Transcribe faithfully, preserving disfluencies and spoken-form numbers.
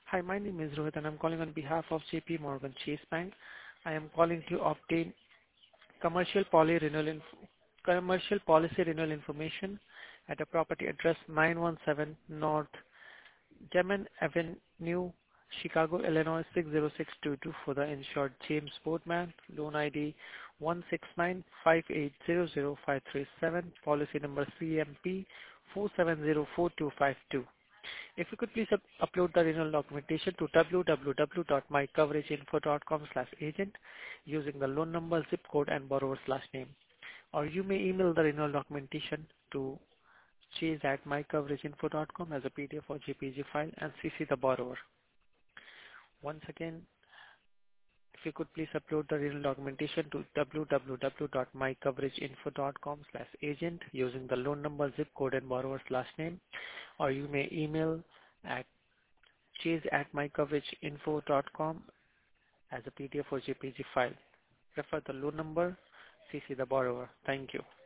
Hi, my name is Rohit, and I'm calling on behalf of J P Morgan Chase Bank. I am calling to obtain commercial poly renewal inf- commercial policy renewal information at a property address nine one seven North Gemen Avenue, Chicago, Illinois six zero six two two for the insured James Boatman, loan I D one six nine five eight zero zero five three seven, policy number C M P four seven zero four two five two. If you could please up- upload the renewal documentation to w w w dot my coverage info dot com slash agent using the loan number, zip code, and borrower's last name. Or you may email the renewal documentation to chase at my coverage info dot com as a P D F or J P G file and C C the borrower. Once again, if you could please upload the renewal documentation to w w w dot my coverage info dot com slash agent using the loan number, zip code, and borrower's last name. Or you may email at chase at my coverage info dot com as a P D F or J P G file. Refer the loan number, C C the borrower. Thank you.